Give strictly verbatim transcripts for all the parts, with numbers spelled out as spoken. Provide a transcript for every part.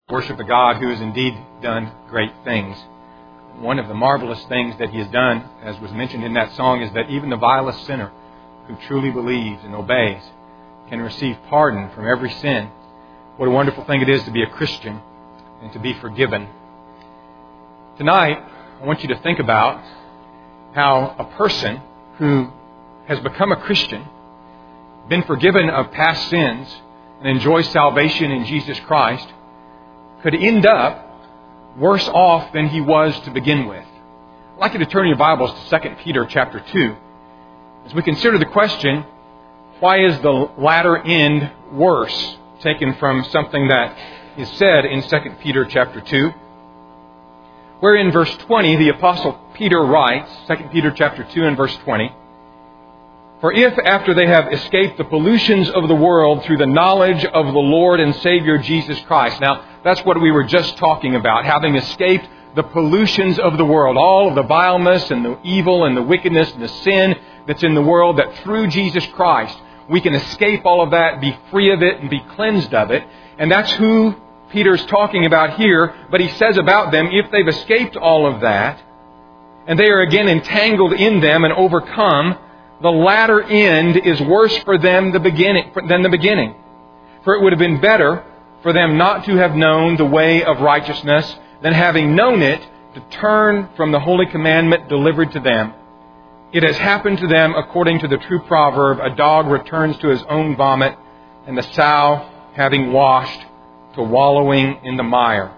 worship a God who has indeed done great things. One of the marvelous things that He has done, as was mentioned in that song, is that even the vilest sinner who truly believes and obeys can receive pardon from every sin. What a wonderful thing it is to be a Christian and to be forgiven. Tonight, I want you to think about how a person who has become a Christian, been forgiven of past sins, and enjoys salvation in Jesus Christ, could end up worse off than he was to begin with. I'd like you to turn your Bibles to Second Peter chapter two. As we consider the question, why is the latter end worse? Taken from something that is said in Second Peter chapter two. Where in verse twenty, the Apostle Peter writes, Second Peter chapter two and verse twenty, "For if after they have escaped the pollutions of the world through the knowledge of the Lord and Savior Jesus Christ." Now, that's what we were just talking about, having escaped the pollutions of the world, all of the vileness and the evil and the wickedness and the sin that's in the world, that through Jesus Christ we can escape all of that, be free of it, and be cleansed of it. And that's who Peter's talking about here. But he says about them, if they've escaped all of that, and they are again entangled in them and overcome, the latter end is worse for them the beginning, than the beginning. For it would have been better for them not to have known the way of righteousness than, having known it, to turn from the holy commandment delivered to them. It has happened to them according to the true proverb, a dog returns to his own vomit, and the sow, having washed, to wallowing in the mire.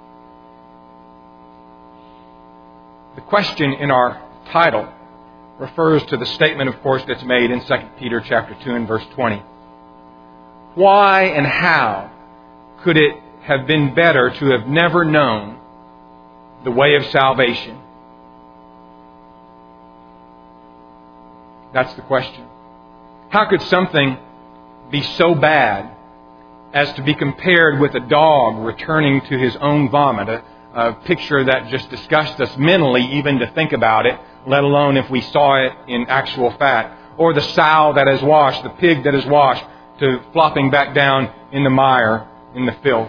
The question in our title refers to the statement, of course, that's made in Second Peter chapter two and verse twenty. Why and how could it have been better to have never known the way of salvation? That's the question. How could something be so bad as to be compared with a dog returning to his own vomit? A, a picture that just disgusts us mentally even to think about it, let alone if we saw it in actual fact. Or the sow that is washed, the pig that is washed, to flopping back down in the mire, in the filth.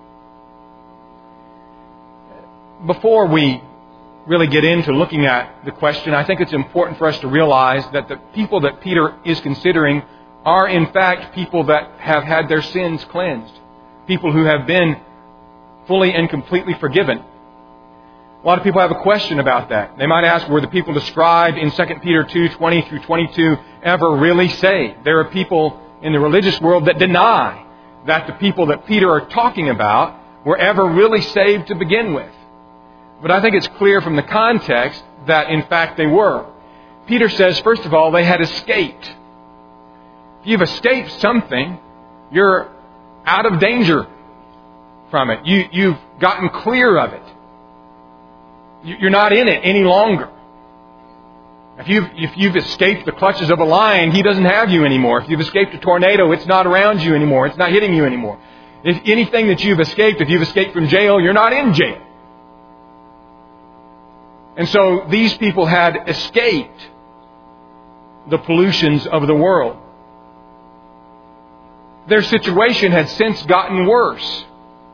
Before we really get into looking at the question, I think it's important for us to realize that the people that Peter is considering are in fact people that have had their sins cleansed. People who have been fully and completely forgiven. A lot of people have a question about that. They might ask, were the people described in Second Peter two, twenty through twenty-two ever really saved? There are people in the religious world that deny that the people that Peter are talking about were ever really saved to begin with. But I think it's clear from the context that in fact they were. Peter says, first of all, they had escaped. If you've escaped something, you're out of danger from it. You, you've gotten clear of it. You're not in it any longer. If you've, if you've escaped the clutches of a lion, he doesn't have you anymore. If you've escaped a tornado, it's not around you anymore. It's not hitting you anymore. If anything that you've escaped, if you've escaped from jail, you're not in jail. And so these people had escaped the pollutions of the world. Their situation had since gotten worse.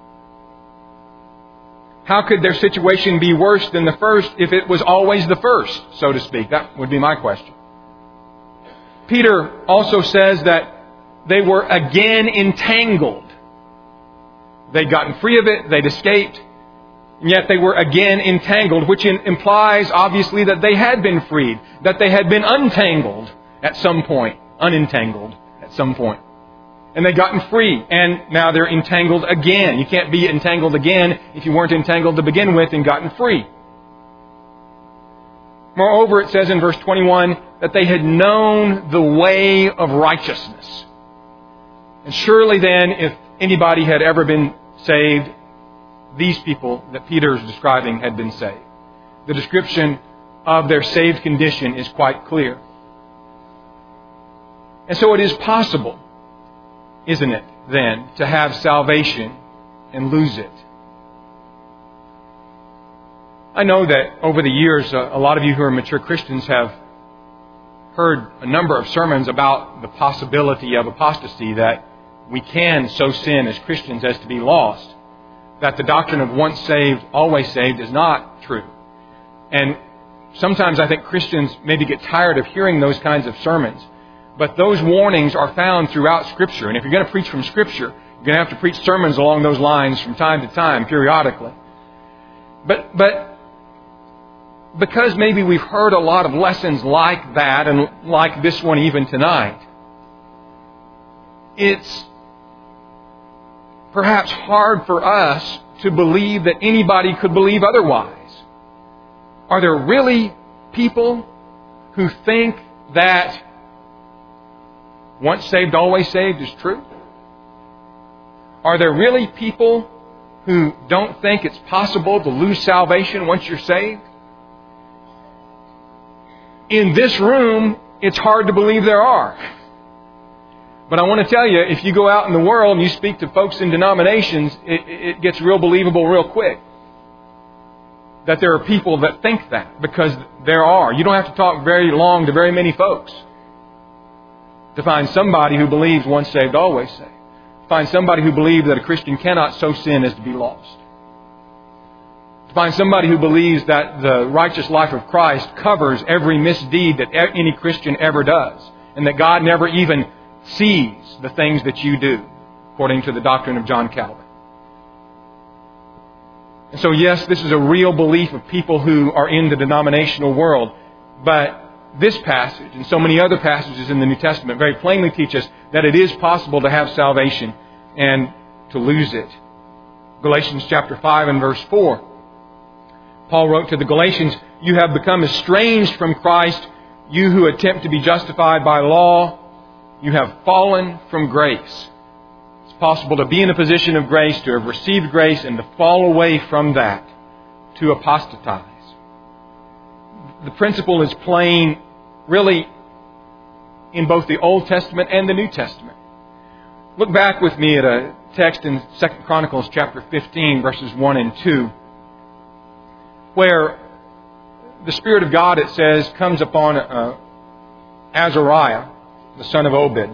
How could their situation be worse than the first if it was always the first, so to speak? That would be my question. Peter also says that they were again entangled. They'd gotten free of it, they'd escaped, and yet they were again entangled, which implies, obviously, that they had been freed, that they had been untangled at some point, unentangled at some point. And they'd gotten free, and now they're entangled again. You can't be entangled again if you weren't entangled to begin with and gotten free. Moreover, it says in verse twenty-one that they had known the way of righteousness. And surely then, if anybody had ever been saved, these people that Peter is describing had been saved. The description of their saved condition is quite clear. And so it is possible, isn't it, then, to have salvation and lose it? I know that over the years, a lot of you who are mature Christians have heard a number of sermons about the possibility of apostasy, that we can so sin as Christians as to be lost. that the doctrine of once saved, always saved is not true. And sometimes I think Christians maybe get tired of hearing those kinds of sermons. But those warnings are found throughout Scripture. And if you're going to preach from Scripture, you're going to have to preach sermons along those lines from time to time, periodically. But, but because maybe we've heard a lot of lessons like that and like this one even tonight, it's perhaps hard for us to believe that anybody could believe otherwise. Are there really people who think that once saved, always saved is true? Are there really people who don't think it's possible to lose salvation once you're saved? In this room, it's hard to believe there are. But I want to tell you, if you go out in the world and you speak to folks in denominations, it, it gets real believable real quick. That there are people that think that, because there are. You don't have to talk very long to very many folks to find somebody who believes once saved, always saved. Find somebody who believes that a Christian cannot so sin as to be lost. To find somebody who believes that the righteous life of Christ covers every misdeed that any Christian ever does, and that God never even sees the things that you do, according to the doctrine of John Calvin. And so, yes, this is a real belief of people who are in the denominational world. But this passage and so many other passages in the New Testament very plainly teach us that it is possible to have salvation and to lose it. Galatians chapter five and verse four. Paul wrote to the Galatians, "You have become estranged from Christ, you who attempt to be justified by law. You have fallen from grace." It's possible to be in a position of grace, to have received grace, and to fall away from that, to apostatize. The principle is plain, really, in both the Old Testament and the New Testament. Look back with me at a text in Second Chronicles chapter fifteen, verses one and two, where the Spirit of God, it says, comes upon uh, Azariah, the son of Obed.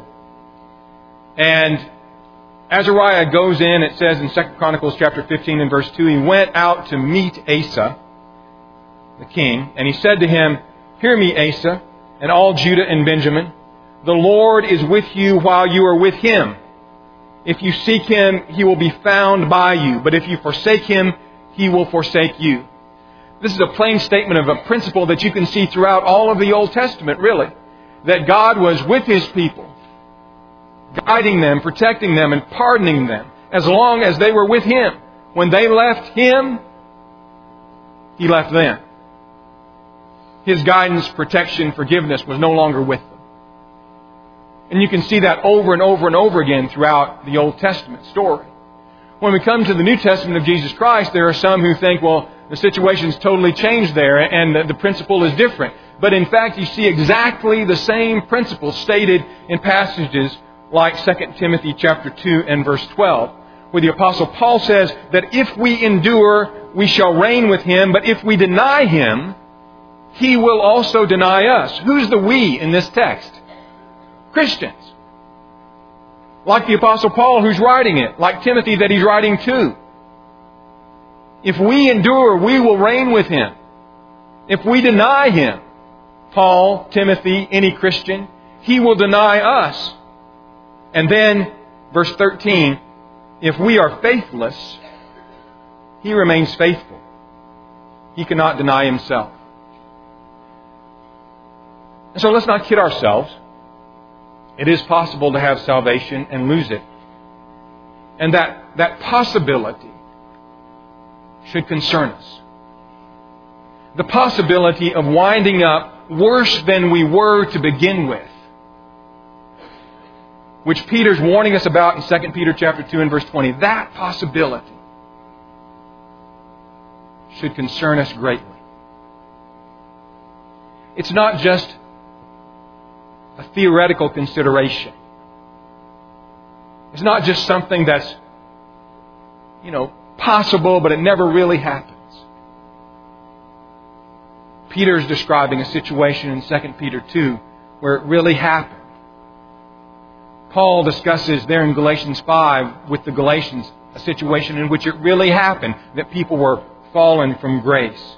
And Azariah goes in, it says in Second Chronicles chapter fifteen and verse two, he went out to meet Asa, the king, and he said to him, "Hear me, Asa, and all Judah and Benjamin. The Lord is with you while you are with Him. If you seek Him, He will be found by you. But if you forsake Him, He will forsake you." This is a plain statement of a principle that you can see throughout all of the Old Testament, really. That God was with His people, guiding them, protecting them, and pardoning them as long as they were with Him. When they left Him, He left them. His guidance, protection, forgiveness was no longer with them. And you can see that over and over and over again throughout the Old Testament story. When we come to the New Testament of Jesus Christ, there are some who think, well, the situation's totally changed there and the principle is different. But in fact, you see exactly the same principle stated in passages like Second Timothy chapter two and verse twelve, where the Apostle Paul says that if we endure, we shall reign with Him, but if we deny Him, He will also deny us. Who's the we in this text? Christians. Like the Apostle Paul who's writing it, like Timothy that he's writing to. If we endure, we will reign with Him. If we deny Him, Paul, Timothy, any Christian, He will deny us. And then, verse thirteen, if we are faithless, He remains faithful. He cannot deny Himself. And so let's not kid ourselves. It is possible to have salvation and lose it. And that, that possibility should concern us. The possibility of winding up worse than we were to begin with, which Peter's warning us about in Second Peter chapter two and verse twenty. That possibility should concern us greatly. It's not just a theoretical consideration. It's not just something that's, you know, possible, but it never really happens. Peter is describing a situation in Second Peter two where it really happened. Paul discusses there in Galatians five with the Galatians a situation in which it really happened, that people were fallen from grace.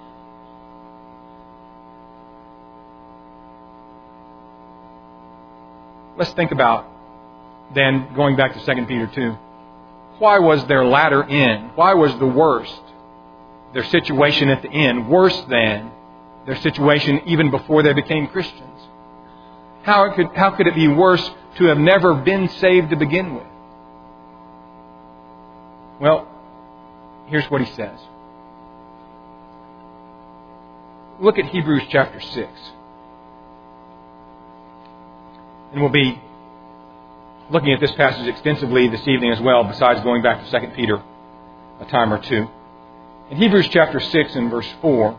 Let's think about, then, going back to Second Peter two. Why was their latter end, why was the worst, their situation at the end, worse than their situation even before they became Christians? How could, how could it be worse to have never been saved to begin with? Well, here's what he says. Look at Hebrews chapter six. And we'll be looking at this passage extensively this evening as well, besides going back to Second Peter a time or two. In Hebrews chapter six and verse four,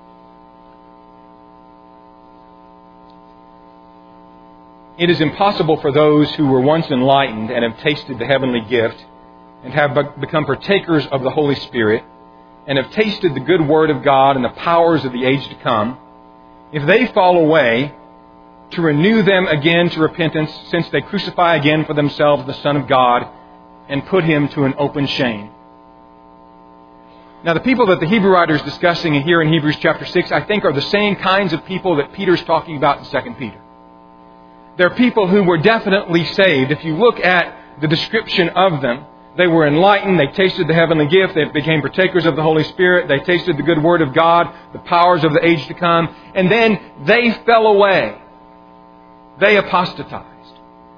it is impossible for those who were once enlightened and have tasted the heavenly gift and have become partakers of the Holy Spirit and have tasted the good word of God and the powers of the age to come, if they fall away, to renew them again to repentance, since they crucify again for themselves the Son of God and put Him to an open shame. Now, the people that the Hebrew writer is discussing here in Hebrews chapter six, I think, are the same kinds of people that Peter's talking about in Second Peter. They're people who were definitely saved. If you look at the description of them, they were enlightened, they tasted the heavenly gift, they became partakers of the Holy Spirit, they tasted the good word of God, the powers of the age to come, and then they fell away. They apostatized.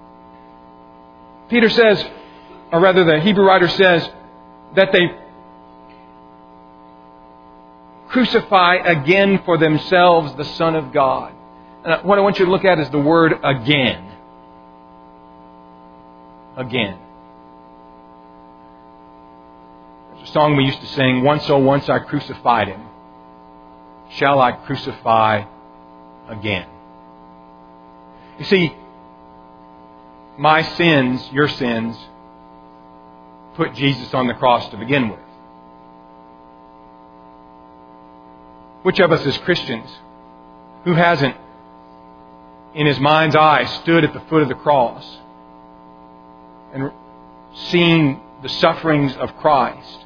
Peter says, or rather the Hebrew writer says, that they crucify again for themselves the Son of God. And what I want you to look at is the word again. Again. There's a song we used to sing, once oh once I crucified Him, shall I crucify again? You see, my sins, your sins, put Jesus on the cross to begin with. Which of us as Christians, who hasn't, in his mind's eye, stood at the foot of the cross and seen the sufferings of Christ?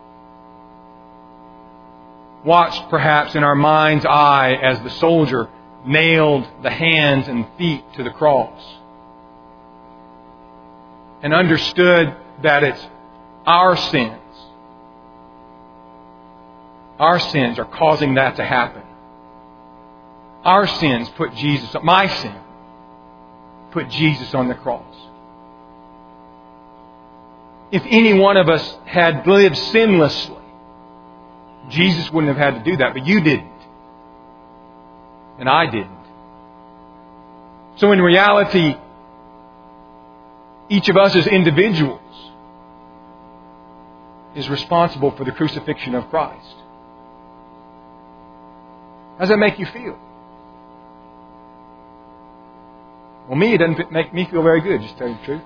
Watched perhaps in our mind's eye as the soldier nailed the hands and feet to the cross, and understood that it's our sins. Our sins are causing that to happen. Our sins put Jesus, my sin, put Jesus on the cross. If any one of us had lived sinlessly, Jesus wouldn't have had to do that, but you didn't. And I didn't. So in reality, each of us as individuals is responsible for the crucifixion of Christ. How does that make you feel? Well, me, it doesn't make me feel very good, just to tell you the truth.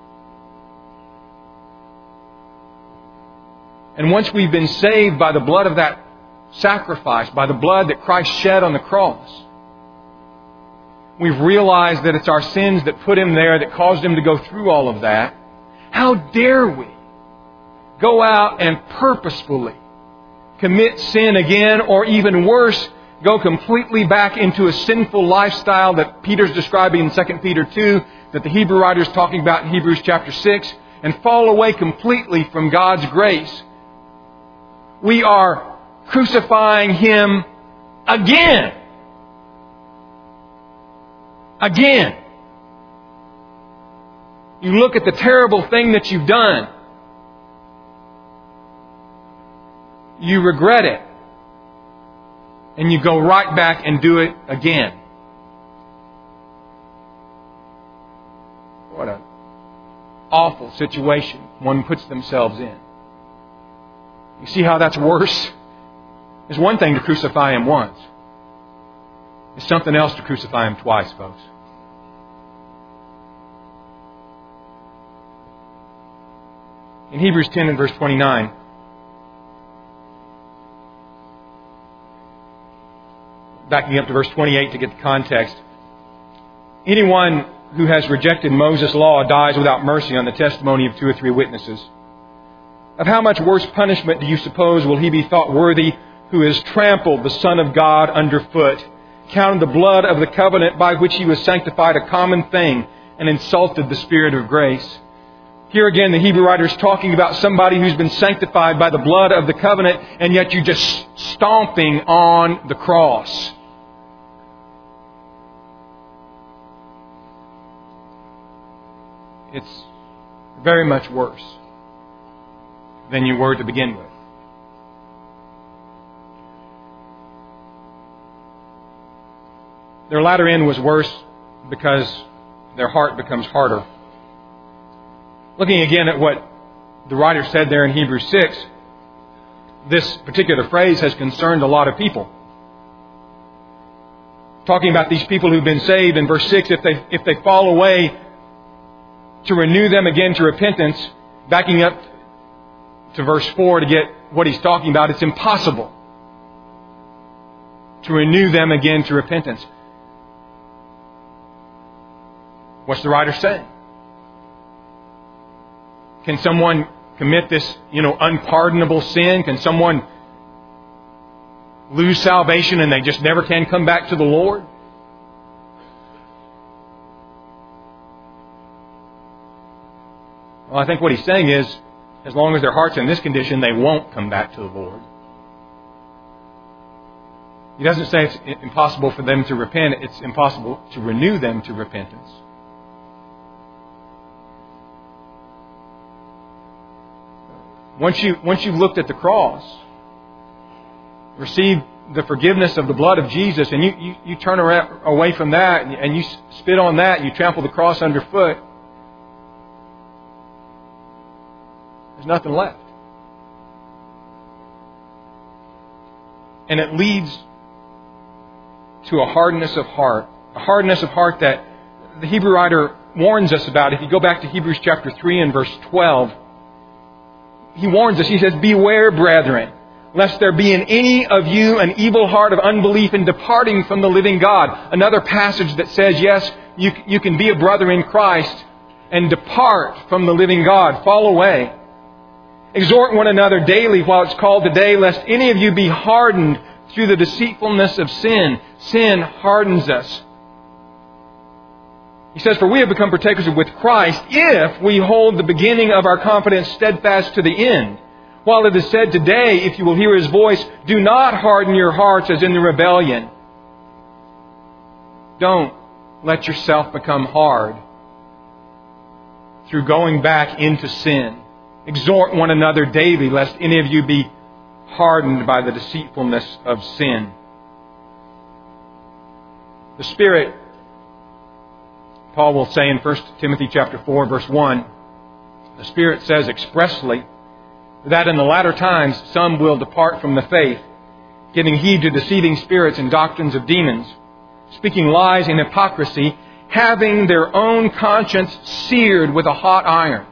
And once we've been saved by the blood of that sacrifice, by the blood that Christ shed on the cross, we've realized that it's our sins that put Him there, that caused Him to go through all of that. How dare we go out and purposefully commit sin again, or even worse, go completely back into a sinful lifestyle that Peter's describing in Second Peter two, that the Hebrew writer is talking about in Hebrews chapter six, and fall away completely from God's grace? We are crucifying Him again. Again. You look at the terrible thing that you've done. You regret it. And you go right back and do it again. What an awful situation one puts themselves in. You see how that's worse? It's one thing to crucify Him once. It's something else to crucify Him twice, folks. In Hebrews ten and verse twenty-nine, backing up to verse twenty-eight to get the context, anyone who has rejected Moses' law dies without mercy on the testimony of two or three witnesses. Of how much worse punishment do you suppose will he be thought worthy who has trampled the Son of God underfoot, counted the blood of the covenant by which he was sanctified a common thing, and insulted the Spirit of grace? Here again, the Hebrew writer is talking about somebody who's been sanctified by the blood of the covenant, and yet you're just stomping on the cross. It's very much worse than you were to begin with. Their latter end was worse because their heart becomes harder. Looking again at what the writer said there in Hebrews six, this particular phrase has concerned a lot of people. Talking about these people who've been saved in verse six, if they if they fall away, to renew them again to repentance. Backing up to verse four to get what he's talking about, it's impossible to renew them again to repentance. What's the writer saying? Can someone commit this, you know, unpardonable sin? Can someone lose salvation and they just never can come back to the Lord? Well, I think what he's saying is, as long as their heart's in this condition, they won't come back to the Lord. He doesn't say it's impossible for them to repent. It's impossible to renew them to repentance. Once you, once you've looked at the cross, received the forgiveness of the blood of Jesus, and you, you, you turn around, away from that, and you, and you spit on that, and you trample the cross underfoot, there's nothing left. And it leads to a hardness of heart. A hardness of heart that the Hebrew writer warns us about. If you go back to Hebrews chapter three and verse twelve, he warns us. He says, "Beware, brethren, lest there be in any of you an evil heart of unbelief in departing from the living God." Another passage that says, yes, you, you can be a brother in Christ and depart from the living God. Fall away. "Exhort one another daily while it's called today, lest any of you be hardened through the deceitfulness of sin." Sin hardens us. He says, "For we have become partakers with Christ if we hold the beginning of our confidence steadfast to the end. While it is said today, if you will hear His voice, do not harden your hearts as in the rebellion." Don't let yourself become hard through going back into sin. "Exhort one another daily, lest any of you be hardened by the deceitfulness of sin." The Spirit, Paul will say in First Timothy chapter four, verse one, the Spirit says expressly that in the latter times some will depart from the faith, giving heed to deceiving spirits and doctrines of demons, speaking lies in hypocrisy, having their own conscience seared with a hot iron.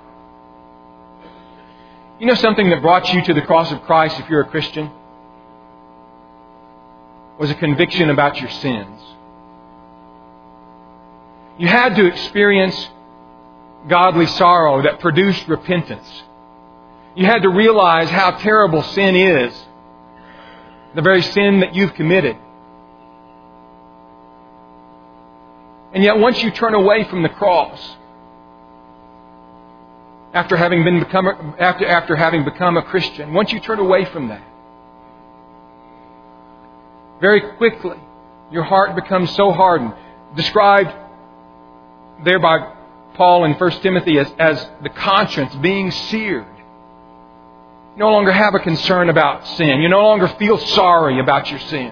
You know something that brought you to the cross of Christ if you're a Christian? Was a conviction about your sins. You had to experience godly sorrow that produced repentance. You had to realize how terrible sin is. The very sin that you've committed. And yet once you turn away from the cross, after having been become after after having become a Christian, once you turn away from that, very quickly your heart becomes so hardened. Described there by Paul in First Timothy as, as the conscience being seared. You no longer have a concern about sin. You no longer feel sorry about your sin.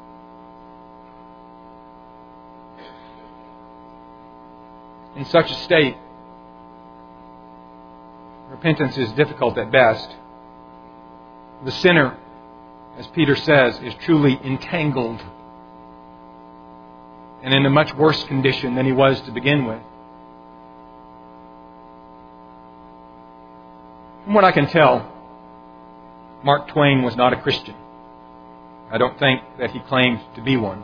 In such a state, repentance is difficult at best. The sinner, as Peter says, is truly entangled and in a much worse condition than he was to begin with. From what I can tell, Mark Twain was not a Christian. I don't think that he claimed to be one.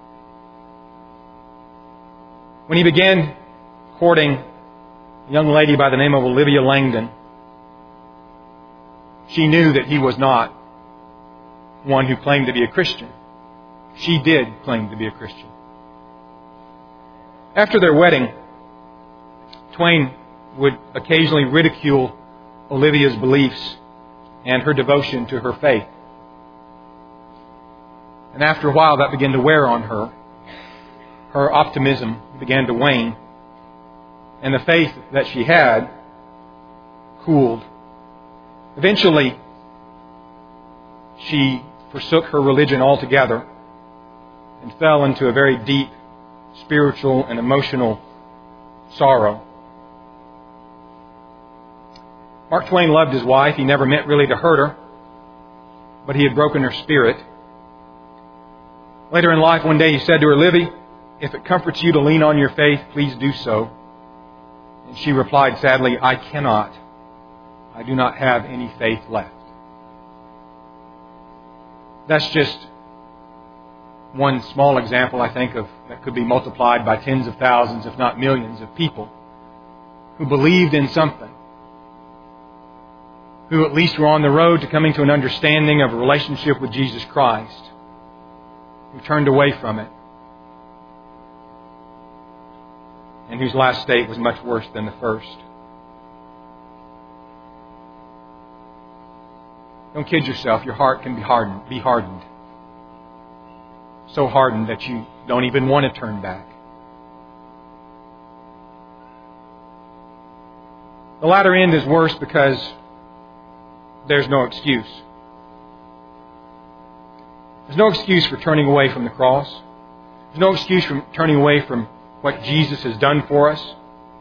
When he began courting a young lady by the name of Olivia Langdon, she knew that he was not one who claimed to be a Christian. She did claim to be a Christian. After their wedding, Twain would occasionally ridicule Olivia's beliefs and her devotion to her faith. And after a while, that began to wear on her. Her optimism began to wane. And the faith that she had cooled. Eventually, she forsook her religion altogether and fell into a very deep spiritual and emotional sorrow. Mark Twain loved his wife. He never meant really to hurt her, but he had broken her spirit. Later in life, one day he said to her, "Livy, if it comforts you to lean on your faith, please do so." And she replied sadly, "I cannot. I do not have any faith left." That's just one small example, I think, of that could be multiplied by tens of thousands, if not millions, of people who believed in something, who at least were on the road to coming to an understanding of a relationship with Jesus Christ, who turned away from it, and whose last state was much worse than the first. Don't kid yourself. Your heart can be hardened. Be hardened. So hardened that you don't even want to turn back. The latter end is worse because there's no excuse. There's no excuse for turning away from the cross. There's no excuse for turning away from what Jesus has done for us.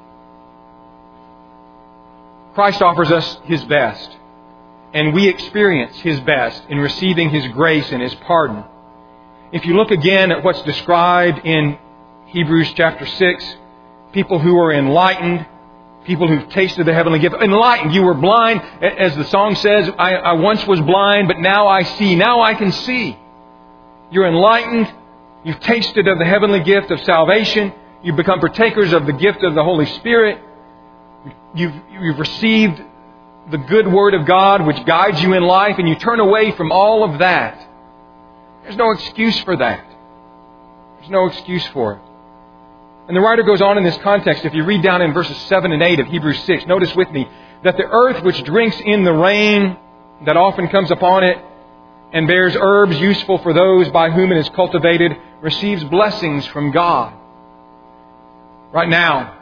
Christ offers us His best, and we experience His best in receiving His grace and His pardon. If you look again at what's described in Hebrews chapter six, people who are enlightened, people who've tasted the heavenly gift. Enlightened, you were blind. As the song says, I, I once was blind, but now I see. Now I can see. You're enlightened. You've tasted of the heavenly gift of salvation. You've become partakers of the gift of the Holy Spirit. You've, you've received the good Word of God which guides you in life, and you turn away from all of that. There's no excuse for that. There's no excuse for it. And the writer goes on in this context. If you read down in verses seven and eight of Hebrews six, notice with me that the earth which drinks in the rain that often comes upon it and bears herbs useful for those by whom it is cultivated receives blessings from God. Right now,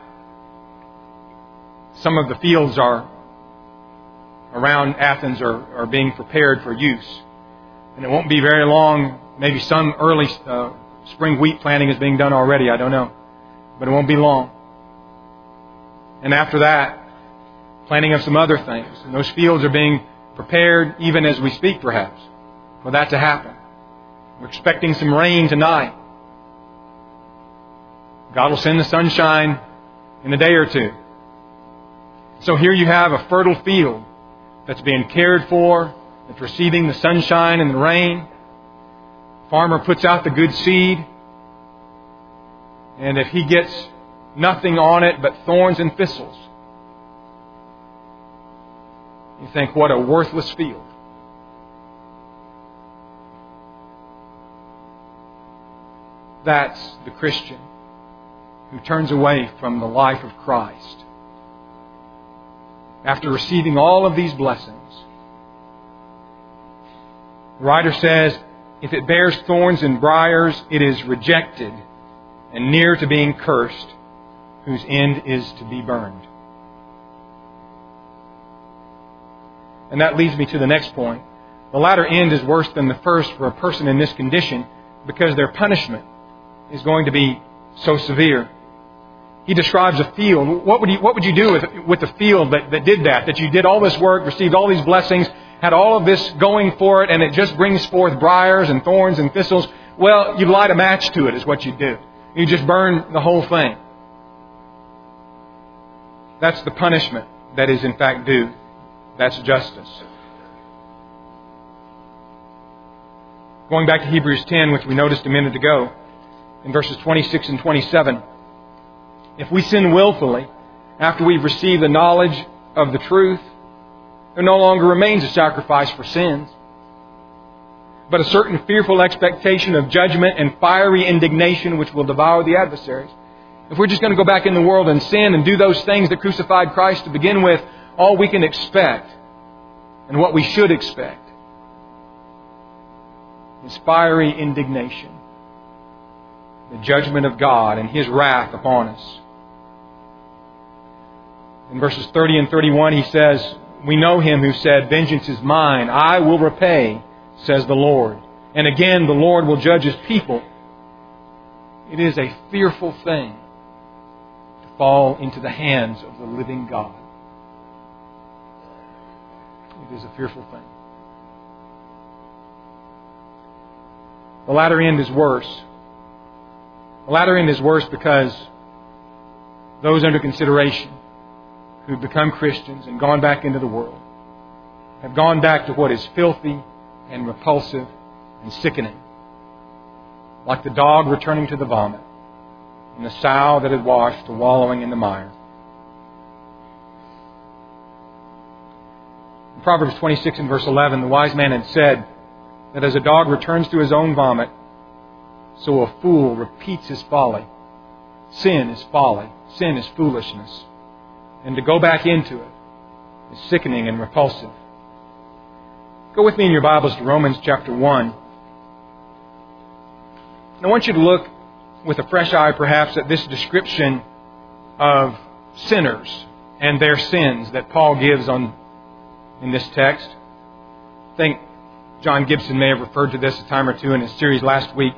some of the fields are around Athens are, are being prepared for use. And it won't be very long. Maybe some early uh, spring wheat planting is being done already. I don't know. But it won't be long. And after that, planting of some other things. And those fields are being prepared even as we speak, perhaps, for that to happen. We're expecting some rain tonight. God will send the sunshine in a day or two. So here you have a fertile field that's being cared for, that's receiving the sunshine and the rain. Farmer puts out the good seed. And if he gets nothing on it but thorns and thistles, you think, what a worthless field. That's the Christian who turns away from the life of Christ after receiving all of these blessings. The writer says, if it bears thorns and briars, it is rejected and near to being cursed, whose end is to be burned. And that leads me to the next point. The latter end is worse than the first for a person in this condition because their punishment is going to be so severe. He describes a field. What would you, what would you do with, with the field that, that did that? That you did all this work, received all these blessings, had all of this going for it, and it just brings forth briars and thorns and thistles. Well, you light a match to it is what you do. You just burn the whole thing. That's the punishment that is in fact due. That's justice. Going back to Hebrews ten, which we noticed a minute ago, in verses twenty-six and twenty-seven. If we sin willfully after we've received the knowledge of the truth, There no longer remains a sacrifice for sins, but a certain fearful expectation of judgment and fiery indignation which will devour the adversaries. If we're just going to go back in the world and sin and do those things that crucified Christ to begin with, all we can expect and what we should expect is fiery indignation, the judgment of God and His wrath upon us. In verses thirty and thirty-one, he says, "We know Him who said, 'Vengeance is mine, I will repay,' says the Lord. And again, the Lord will judge His people." It is a fearful thing to fall into the hands of the living God. It is a fearful thing. The latter end is worse. The latter end is worse because those under consideration who've become Christians and gone back into the world have gone back to what is filthy and repulsive and sickening. Like the dog returning to the vomit and the sow that had washed to wallowing in the mire. In Proverbs twenty-six and verse eleven, the wise man had said that as a dog returns to his own vomit, so a fool repeats his folly. Sin is folly. Sin is foolishness. And to go back into it is sickening and repulsive. Go with me in your Bibles to Romans chapter one. I want you to look with a fresh eye perhaps at this description of sinners and their sins that Paul gives on in this text. I think John Gibson may have referred to this a time or two in his series last week.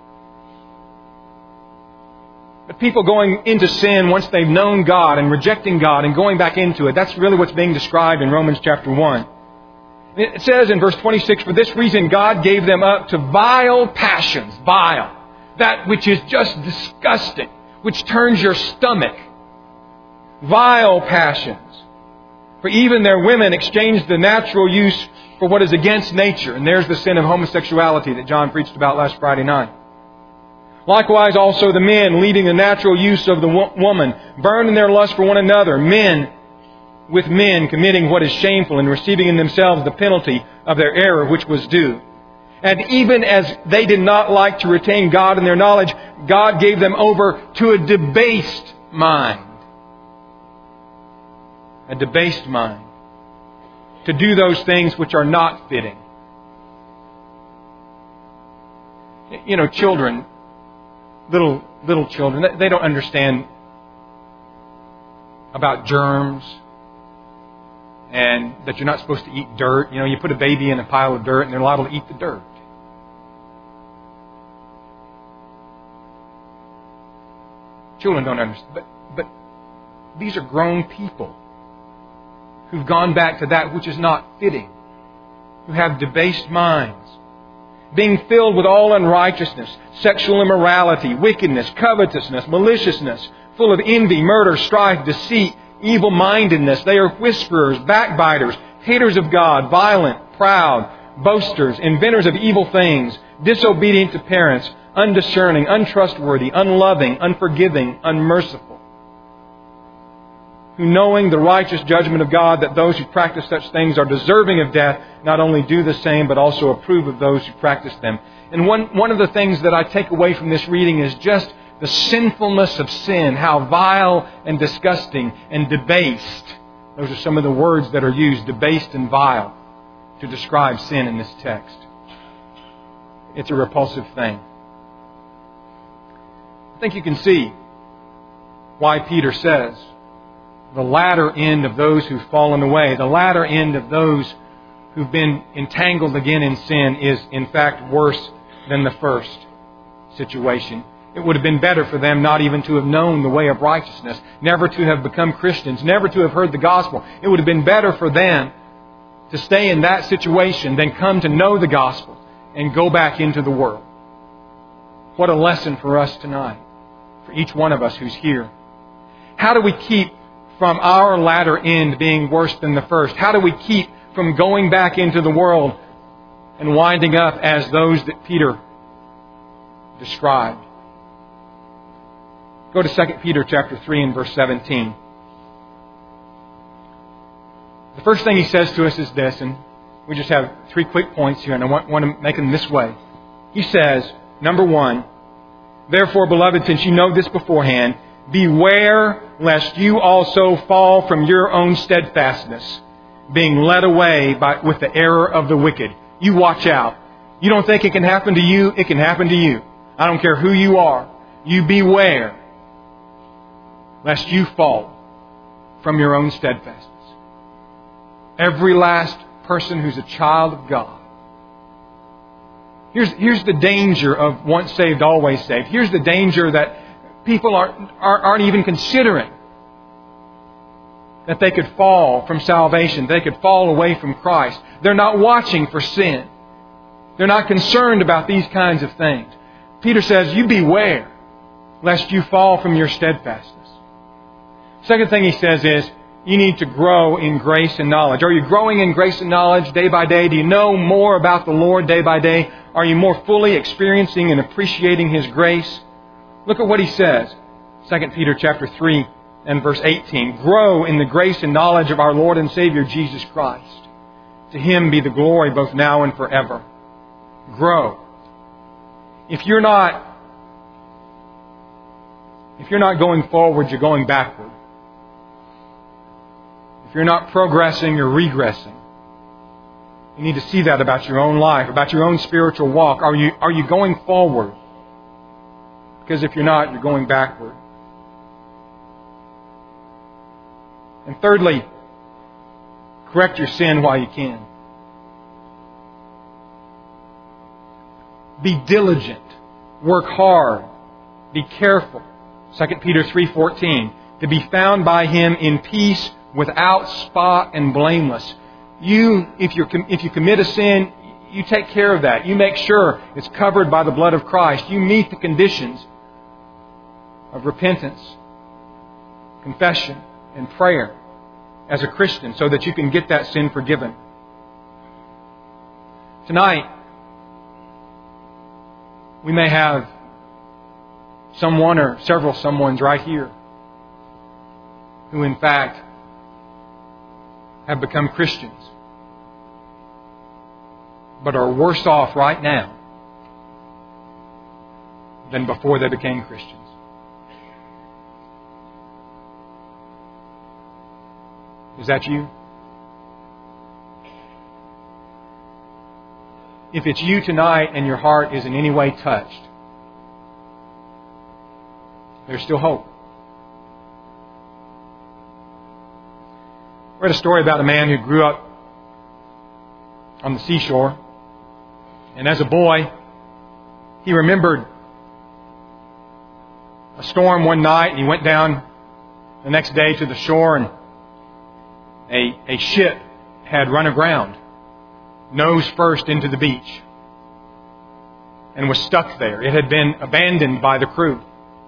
But people going into sin once they've known God and rejecting God and going back into it, that's really what's being described in Romans chapter one. It says in verse twenty-six, "For this reason God gave them up to vile passions." Vile. That which is just disgusting, which turns your stomach. Vile passions. For even their women exchanged the natural use for what is against nature. And there's the sin of homosexuality that John preached about last Friday night. Likewise also the men, leading the natural use of the wo- woman, burned in their lust for one another. Men with men committing what is shameful and receiving in themselves the penalty of their error which was due. And even as they did not like to retain God in their knowledge, God gave them over to a debased mind. A debased mind. To do those things which are not fitting. You know, children, little little children, they don't understand about germs and that you're not supposed to eat dirt. You know, you put a baby in a pile of dirt and they're liable to eat the dirt. Children don't understand. But, but these are grown people who've gone back to that which is not fitting, who have debased minds, being filled with all unrighteousness, sexual immorality, wickedness, covetousness, maliciousness, full of envy, murder, strife, deceit, evil-mindedness. They are whisperers, backbiters, haters of God, violent, proud, boasters, inventors of evil things, disobedient to parents, undiscerning, untrustworthy, unloving, unforgiving, unmerciful. Who, knowing the righteous judgment of God, that those who practice such things are deserving of death, not only do the same, but also approve of those who practice them. And one, one of the things that I take away from this reading is just the sinfulness of sin, how vile and disgusting and debased. Those are some of the words that are used, debased and vile, to describe sin in this text. It's a repulsive thing. I think you can see why Peter says the latter end of those who've fallen away, the latter end of those who've been entangled again in sin is in fact worse than the first situation. It would have been better for them not even to have known the way of righteousness, never to have become Christians, never to have heard the gospel. It would have been better for them to stay in that situation than come to know the gospel and go back into the world. What a lesson for us tonight, for each one of us who's here. How do we keep from our latter end being worse than the first? How do we keep from going back into the world and winding up as those that Peter described? Go to Second Peter chapter three and verse seventeen. The first thing he says to us is this, and we just have three quick points here, and I want, want to make them this way. He says, number one, therefore, beloved, since you know this beforehand, beware lest you also fall from your own steadfastness, being led away by, with the error of the wicked. You watch out. You don't think it can happen to you? It can happen to you. I don't care who you are. You beware lest you fall from your own steadfastness. Every last person who's a child of God. Here's, here's the danger of once saved, always saved. Here's the danger that people aren't, aren't even considering. That they could fall from salvation. They could fall away from Christ. They're not watching for sin. They're not concerned about these kinds of things. Peter says, you beware lest you fall from your steadfastness. Second thing he says is, you need to grow in grace and knowledge. Are you growing in grace and knowledge day by day? Do you know more about the Lord day by day? Are you more fully experiencing and appreciating His grace? Look at what he says. Second Peter chapter three and verse eighteen. Grow in the grace and knowledge of our Lord and Savior Jesus Christ. To Him be the glory both now and forever. Grow. If you're not, if you're not going forward, you're going backward. If you're not progressing, you're regressing. You need to see that about your own life, about your own spiritual walk. Are you, are you going forward? Because if you're not, you're going backward. And thirdly, correct your sin while you can. Be diligent. Work hard. Be careful. Second Peter three fourteen. To be found by Him in peace, without spot and blameless. You, if you if you commit a sin, you take care of that. You make sure it's covered by the blood of Christ. You meet the conditions of repentance, confession, and prayer as a Christian so that you can get that sin forgiven. Tonight, we may have someone or several someones right here who in fact have become Christians, but are worse off right now than before they became Christians. Is that you? If it's you tonight and your heart is in any way touched, there's still hope. I read a story about a man who grew up on the seashore. And as a boy, he remembered a storm one night, and he went down the next day to the shore, and a, a ship had run aground, nose first into the beach, and was stuck there. It had been abandoned by the crew.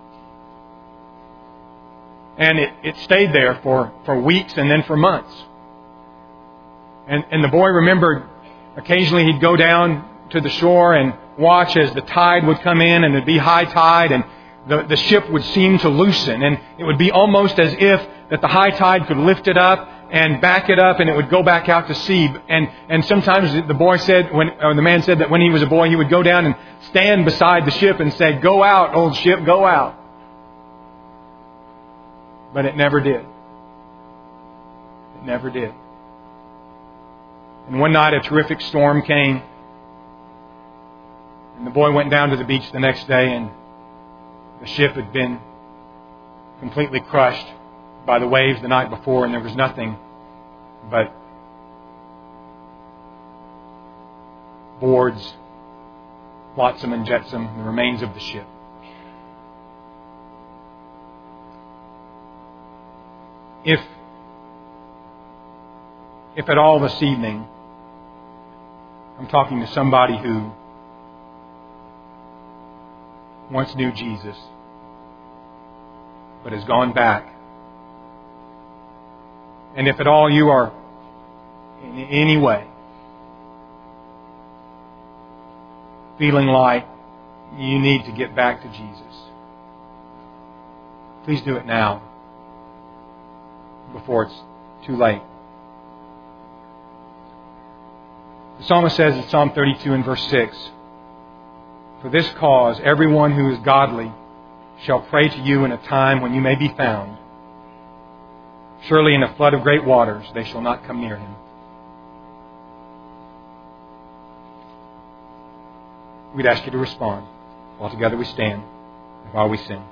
And it, it stayed there for, for weeks and then for months. And, and the boy remembered occasionally he'd go down to the shore and watch as the tide would come in, and it'd be high tide, and the, the ship would seem to loosen. And it would be almost as if that the high tide could lift it up and back it up, and it would go back out to sea. And, and sometimes the boy said, when, or the man said that when he was a boy, he would go down and stand beside the ship and say, "Go out, old ship, go out." But it never did. It never did. And one night a terrific storm came. And the boy went down to the beach the next day, and the ship had been completely crushed by the waves the night before, and there was nothing but boards, flotsam and jetsam, the remains of the ship. If, if at all this evening, I'm talking to somebody who once knew Jesus, but has gone back, and if at all you are in any way feeling like you need to get back to Jesus, please do it now, before it's too late. The psalmist says in Psalm thirty-two and verse six, "For this cause everyone who is godly shall pray to you in a time when you may be found. Surely in a flood of great waters they shall not come near him." We'd ask you to respond while together we stand and while we sing.